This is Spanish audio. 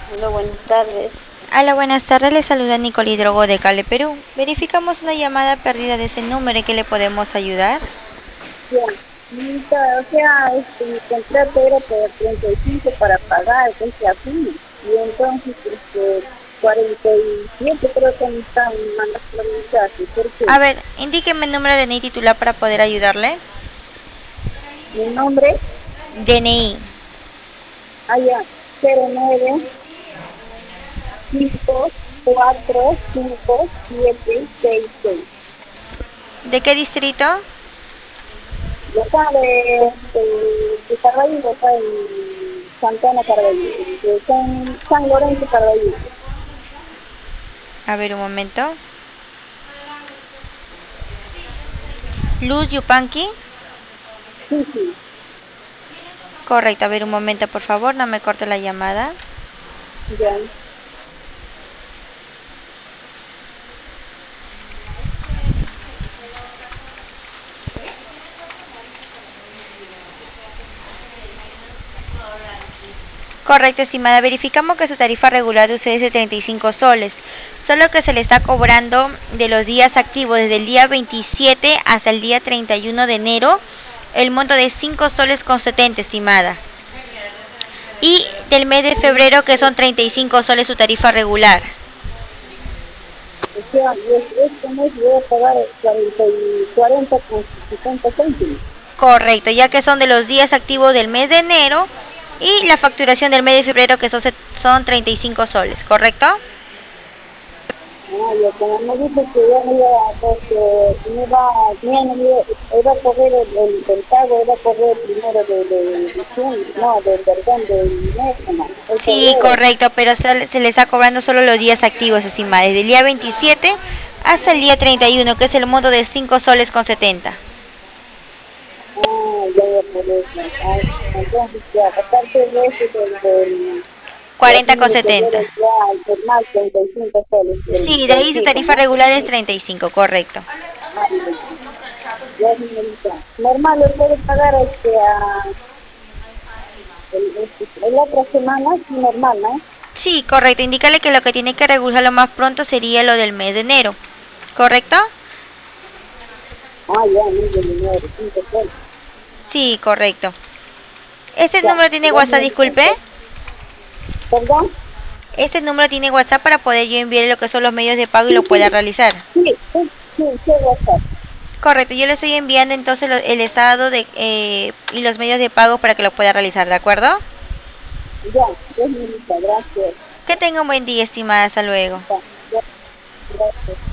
Hola, buenas tardes. Hola, buenas tardes. Le saluda Nicole Hidrogo de Cale, Perú. Verificamos una llamada perdida de ese número. ¿En qué le podemos ayudar? Ya, mi contrato era por 35 para pagar, que a fin, y entonces, 47 creo que me están mandando mensajes, porque A ver, indíqueme el número de DNI titular para poder ayudarle. mi nombre, DNI. allá, 09545766. ¿De qué distrito? Yo acá de Carballo, acá en Santana Carballo, de San Lorenzo Carballo. A ver, un momento. Luz Yupanqui. Sí, sí, Correcto, a ver, un momento, por favor. No me corte la llamada. ya. Correcto, estimada. Verificamos que su tarifa regular de usted es de 35 soles. Solo que se le está cobrando de los días activos desde el día 27 hasta el día 31 de enero el monto de 5 soles con 70, estimada. Y del mes de febrero que son 35 soles su tarifa regular. O sea, este mes voy a pagar 40 con 60 céntimos. Correcto, ya que son de los días activos del mes de enero y la facturación del mes de febrero que son 35 soles, ¿correcto? Ah, ya, como me dijo que ya me iba, pues, que me iba, ya no me iba a correr el pago, iba a correr el primero de diciembre, no, perdón, de enero, no, el Sí, febrero. correcto, pero se le está cobrando solo los días activos, estimada, desde el día 27 hasta el día 31, que es el monto de 5 soles con 70. Ah, ya, por eso. Ah, entonces, ya, aparte de eso, ya 40 tiene con que ver 70. ya el más 35 soles Sí, de del ahí su pico, tarifa ¿no? regular es 35, correcto. Ah, ya, señorita. Normal, le puede pagar la otra semana, sí, normal, ¿no? Sí, correcto, indícale que lo que tiene que regular lo más pronto sería lo del mes de enero, ¿correcto? Ah, ya, muy bien, dinero, 5 soles. Sí, correcto. ¿Este Ya, número tiene ya, WhatsApp, señorita. disculpe? ¿Perdón? Este número tiene WhatsApp para poder yo enviarle lo que son los medios de pago y Sí, lo pueda sí, realizar. sí, sí, sí, sí, WhatsApp. Correcto, yo le estoy enviando entonces el estado y los medios de pago para que lo pueda realizar, ¿de acuerdo? Ya, ya, señorita, gracias. Que tenga un buen día, estimada. Hasta luego. Ya, ya, gracias.